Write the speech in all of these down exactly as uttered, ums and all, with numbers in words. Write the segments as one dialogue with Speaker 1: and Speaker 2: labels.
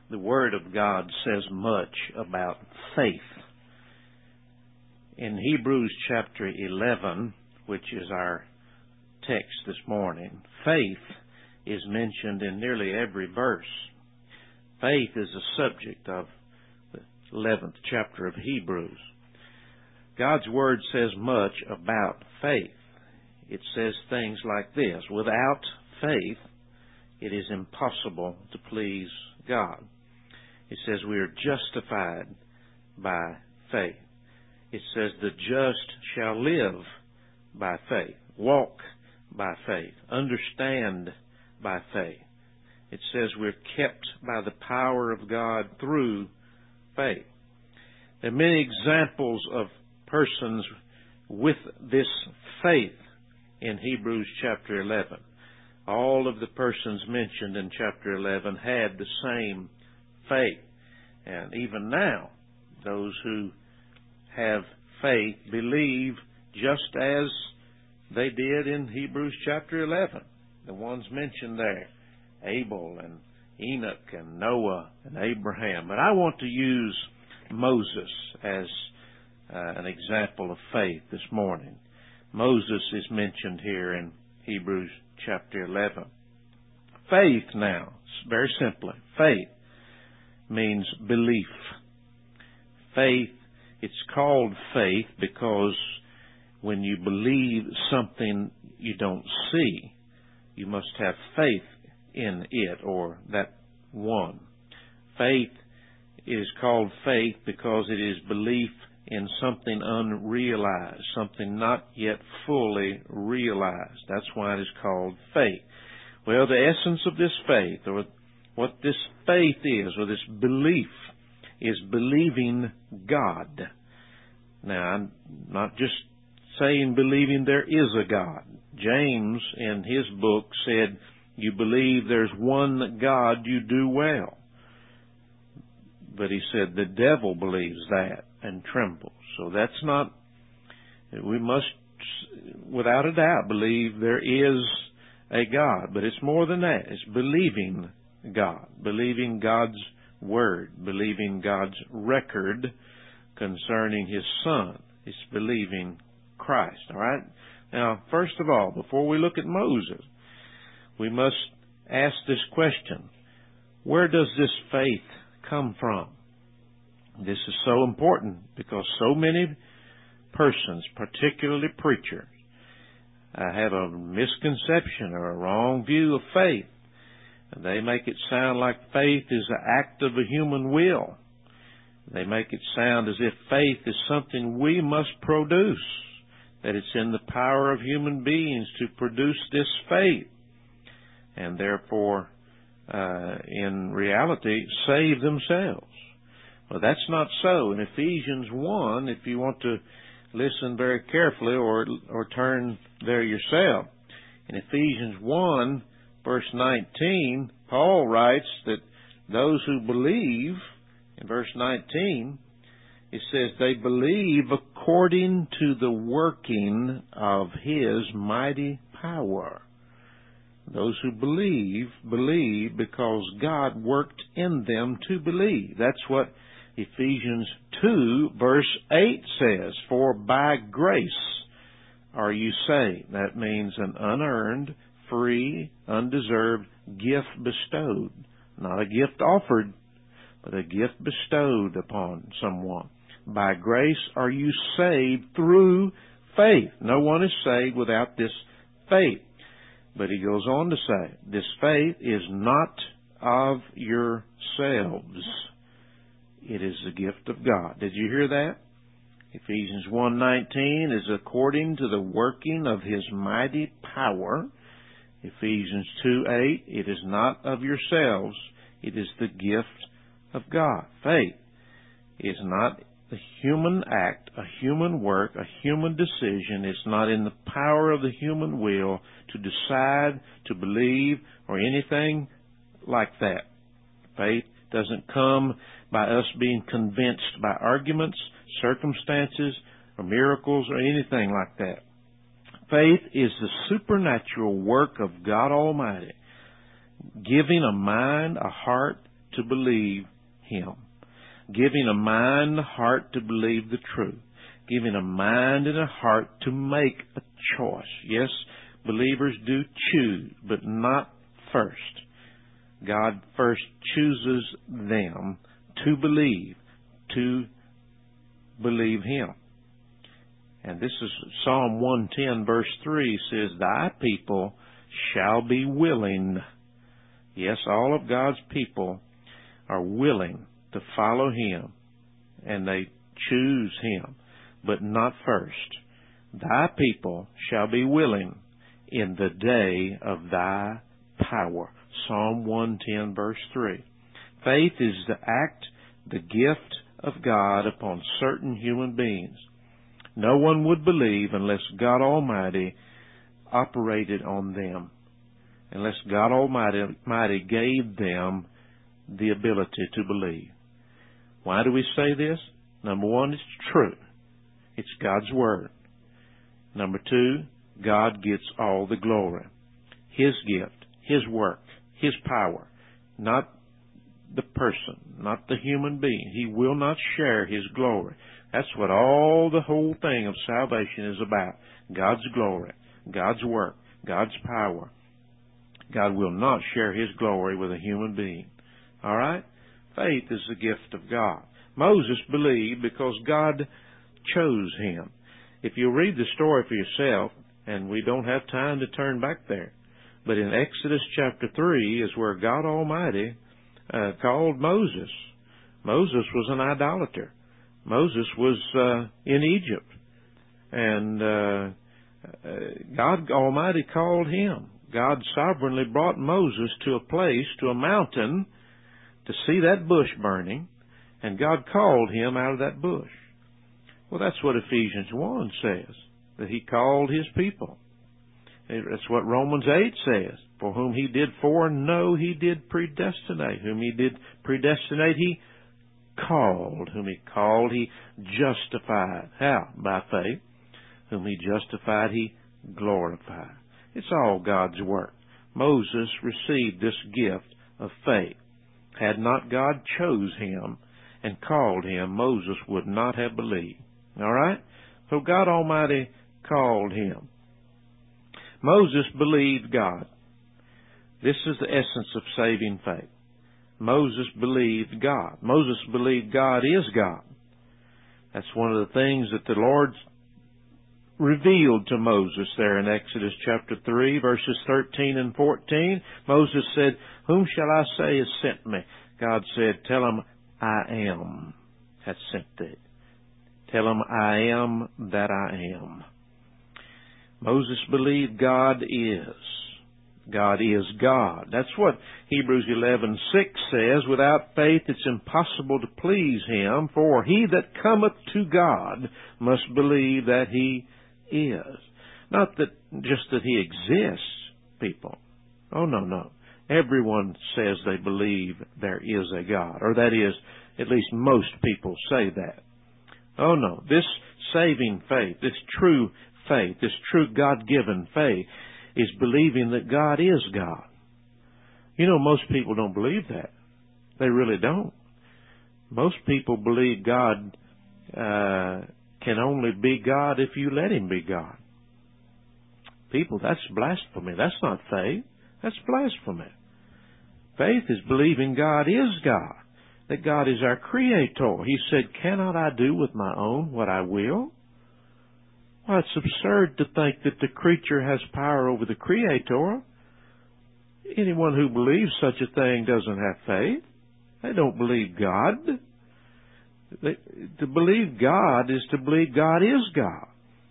Speaker 1: the Word of God says much about faith. In Hebrews chapter eleven, which is our text this morning, faith is mentioned in nearly every verse. Faith is the subject of the eleventh chapter of Hebrews. God's Word says much about faith. It says things like this: without faith, it is impossible to please God. It says we are justified by faith. It says the just shall live by faith, walk by faith, understand by faith. It says we're kept by the power of God through faith. There are many examples of persons with this faith in Hebrews chapter eleven. All of the persons mentioned in chapter eleven had the same faith. And even now, those who have faith believe just as they did in Hebrews chapter eleven. The ones mentioned there, Abel and Enoch and Noah and Abraham. But I want to use Moses as uh, an example of faith this morning. Moses is mentioned here in Hebrews chapter eleven. Faith now, very simply, faith means belief. Faith, it's called faith because when you believe something you don't see, you must have faith in it or that one. Faith is called faith because it is belief in something unrealized, something not yet fully realized. That's why it is called faith. Well, the essence of this faith, or what this faith is, or this belief, is believing God. Now, I'm not just saying believing there is a God. James, in his book, said, you believe there's one God, you do well. But he said the devil believes that and trembles. So that's not, we must, without a doubt, believe there is a God. But it's more than that. It's believing God, believing God's Word, believing God's record concerning His Son. It's believing Christ, all right? Now, first of all, before we look at Moses, we must ask this question: where does this faith come from? This is so important because so many persons, particularly preachers, uh, have a misconception or a wrong view of faith. They make it sound like faith is an act of the human will. They make it sound as if faith is something we must produce, that it's in the power of human beings to produce this faith, and therefore, uh, in reality, save themselves. Well, that's not so. In Ephesians one, if you want to listen very carefully or or turn there yourself, in Ephesians one, verse nineteen, Paul writes that those who believe, in verse nineteen, it says, they believe according to the working of His mighty power. Those who believe, believe because God worked in them to believe. That's what Ephesians two, verse eight says, for by grace are you saved. That means an unearned, free, undeserved gift bestowed. Not a gift offered, but a gift bestowed upon someone. By grace are you saved through faith. No one is saved without this faith. But he goes on to say, this faith is not of yourselves. It is the gift of God. Did you hear that? Ephesians one nineteen is according to the working of His mighty power. Ephesians two eight, it is not of yourselves. It is the gift of God. Faith is not a human act, a human work, a human decision. It's not in the power of the human will to decide, to believe, or anything like that. Faith doesn't come by us being convinced by arguments, circumstances, or miracles, or anything like that. Faith is the supernatural work of God Almighty, giving a mind, a heart, to believe Him. Giving a mind and a heart to believe the truth. Giving a mind and a heart to make a choice. Yes, believers do choose, but not first. God first chooses them to believe, to believe Him. And this is Psalm one ten verse three says, Thy people shall be willing. Yes, all of God's people are willing to follow Him, and they choose Him, but not first. Thy people shall be willing in the day of Thy power. Psalm one ten verse three. Faith is the act, the gift of God upon certain human beings. No one would believe unless God Almighty operated on them, unless God Almighty, Almighty gave them the ability to believe. Why do we say this? Number one, it's true. It's God's Word. Number two, God gets all the glory. His gift, His work, His power, not the person, not the human being. He will not share His glory. That's what all the whole thing of salvation is about. God's glory, God's work, God's power. God will not share His glory with a human being. All right? Faith is the gift of God. Moses believed because God chose him. If you read the story for yourself, and we don't have time to turn back there, but in Exodus chapter three is where God Almighty uh, called Moses. Moses was an idolater. Moses was uh, in Egypt, and uh, uh, God Almighty called him. God sovereignly brought Moses to a place, to a mountain, to see that bush burning, and God called him out of that bush. Well, that's what Ephesians one says, that He called His people. That's what Romans eight says. For whom He did foreknow, He did predestinate. Whom He did predestinate, He called. Whom He called, He justified. How? By faith. Whom He justified, He glorified. It's all God's work. Moses received this gift of faith. Had not God chose him and called him, Moses would not have believed. All right? So God Almighty called him. Moses believed God. This is the essence of saving faith. Moses believed God. Moses believed God is God. That's one of the things that the Lord revealed to Moses there in Exodus chapter three, verses thirteen and fourteen. Moses said, Whom shall I say has sent me? God said, Tell him I am hath sent thee. Tell him I am that I am. Moses believed God is. God is God. That's what Hebrews eleven six says. Without faith it's impossible to please Him, for he that cometh to God must believe that He is. Not that just that He exists, people. Oh, no, no. Everyone says they believe there is a God, or that is, at least most people say that. Oh, no. This saving faith, this true faith, this true God-given faith is believing that God is God. You know, most people don't believe that. They really don't. Most people believe God uh, can only be God if you let Him be God. People, that's blasphemy. That's not faith. That's blasphemy. Faith is believing God is God, that God is our Creator. He said, Cannot I do with my own what I will? Well, it's absurd to think that the creature has power over the Creator. Anyone who believes such a thing doesn't have faith. They don't believe God. They, to believe God is to believe God is God.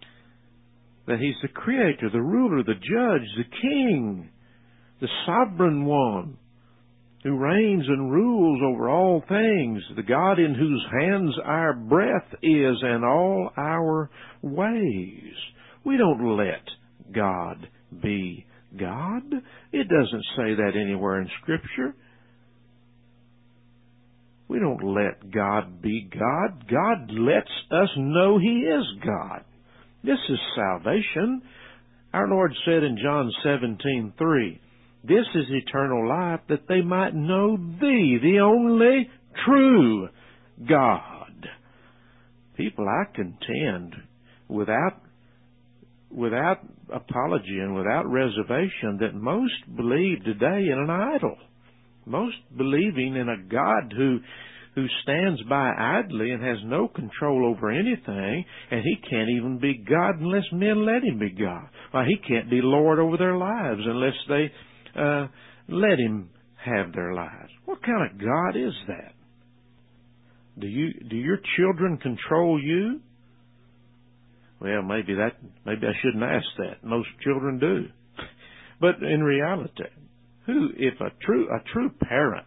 Speaker 1: That He's the Creator, the ruler, the judge, the King, the sovereign one who reigns and rules over all things, the God in whose hands our breath is and all our ways. We don't let God be God. It doesn't say that anywhere in Scripture. We don't let God be God. God lets us know He is God. This is salvation. Our Lord said in John seventeen three, This is eternal life, that they might know Thee, the only true God. People, I contend, without without apology and without reservation, that most believe today in an idol. Most believing in a God who who stands by idly and has no control over anything, and He can't even be God unless men let Him be God. Why, He can't be Lord over their lives unless they uh, let Him have their lives. What kind of God is that? Do you do your children control you? Well, maybe that maybe I shouldn't ask that. Most children do. But in reality, who if a true a true parent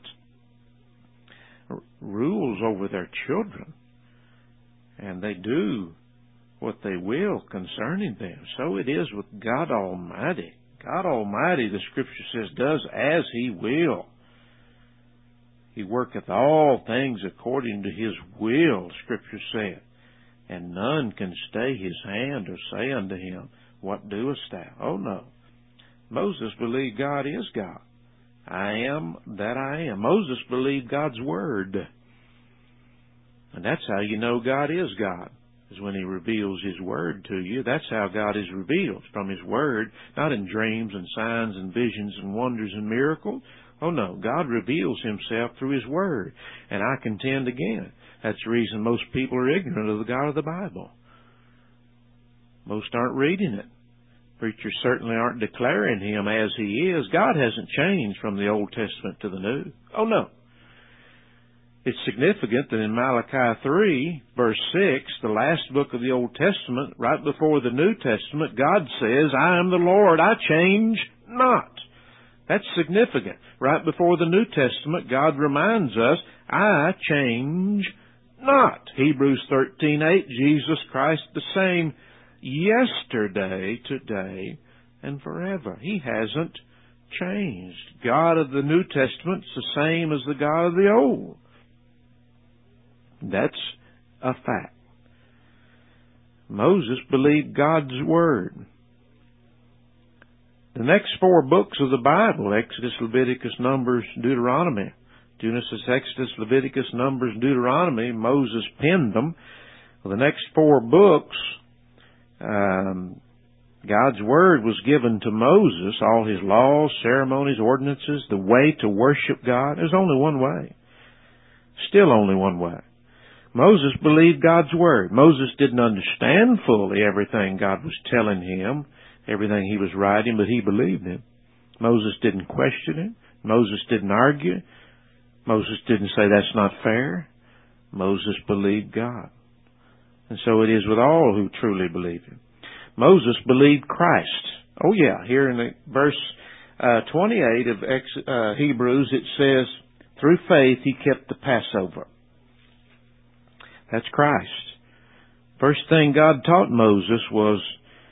Speaker 1: rules over their children, and they do what they will concerning them, so it is with God Almighty. God Almighty, the Scripture says, does as He will. He worketh all things according to His will, Scripture said. And none can stay His hand or say unto Him, What doest thou? Oh no. Moses believed God is God. I am that I am. Moses believed God's Word. And that's how you know God is God, is when He reveals His Word to you. That's how God is revealed, from His Word, not in dreams and signs and visions and wonders and miracles. Oh no, God reveals Himself through His Word. And I contend again, that's the reason most people are ignorant of the God of the Bible. Most aren't reading it. Preachers certainly aren't declaring Him as He is. God hasn't changed from the Old Testament to the New. Oh no. It's significant that in Malachi three, verse six, the last book of the Old Testament, right before the New Testament, God says, I am the Lord, I change not. That's significant. Right before the New Testament, God reminds us, I change not. Hebrews thirteen eight, Jesus Christ the same yesterday, today, and forever. He hasn't changed. God of the New Testament's the same as the God of the Old. That's a fact. Moses believed God's Word. The next four books of the Bible, Exodus, Leviticus, Numbers, Deuteronomy, Genesis, Exodus, Leviticus, Numbers, Deuteronomy, Moses penned them. Well, the next four books, um, God's Word was given to Moses, all His laws, ceremonies, ordinances, the way to worship God. There's only one way. Still only one way. Moses believed God's Word. Moses didn't understand fully everything God was telling him, everything he was writing, but he believed Him. Moses didn't question it. Moses didn't argue. Moses didn't say that's not fair. Moses believed God. And so it is with all who truly believe Him. Moses believed Christ. Oh yeah, here in the verse uh, twenty-eight of Ex- uh, Hebrews it says, through faith He kept the Passover. That's Christ. First thing God taught Moses was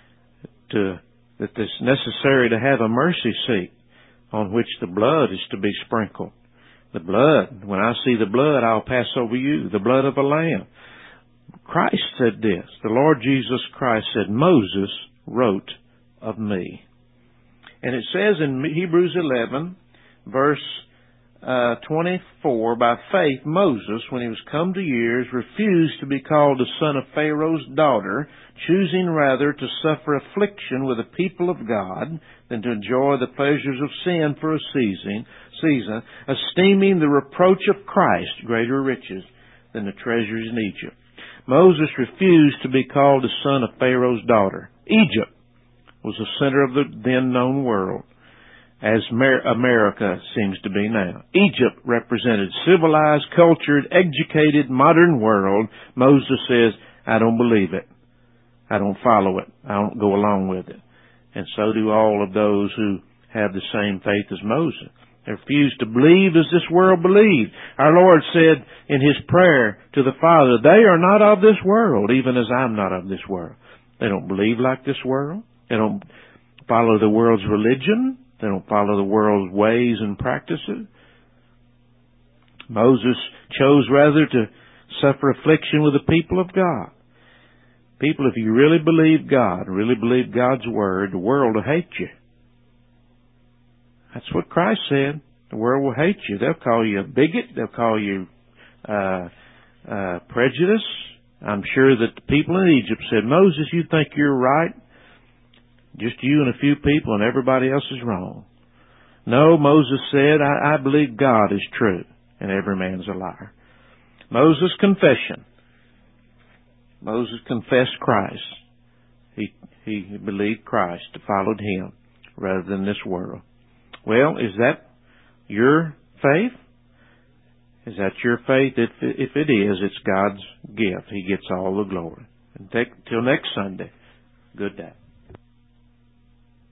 Speaker 1: to that it's necessary to have a mercy seat on which the blood is to be sprinkled. The blood, when I see the blood, I'll pass over you, the blood of a lamb. Christ said this. The Lord Jesus Christ said, Moses wrote of me. And it says in Hebrews eleven, verse uh, twenty-four, by faith Moses, when he was come to years, refused to be called the son of Pharaoh's daughter, choosing rather to suffer affliction with the people of God than to enjoy the pleasures of sin for a season, season, esteeming the reproach of Christ greater riches than the treasures in Egypt. Moses refused to be called the son of Pharaoh's daughter. Egypt was the center of the then known world, as America seems to be now. Egypt represented civilized, cultured, educated, modern world. Moses says, I don't believe it. I don't follow it. I don't go along with it. And so do all of those who have the same faith as Moses. They refuse to believe as this world believed. Our Lord said in His prayer to the Father, they are not of this world, even as I'm not of this world. They don't believe like this world. They don't follow the world's religion. They don't follow the world's ways and practices. Moses chose rather to suffer affliction with the people of God. People, if you really believe God, really believe God's Word, the world will hate you. That's what Christ said. The world will hate you. They'll call you a bigot. They'll call you uh, uh, prejudice. I'm sure that the people in Egypt said, Moses, you think you're right? Just you and a few people and everybody else is wrong. No, Moses said, I, I believe God is true and every man's a liar. Moses' confession. Moses confessed Christ. He, he believed Christ, followed Him rather than this world. Well, is that your faith? Is that your faith? If, if it is, it's God's gift. He gets all the glory. And take, till next Sunday, good day.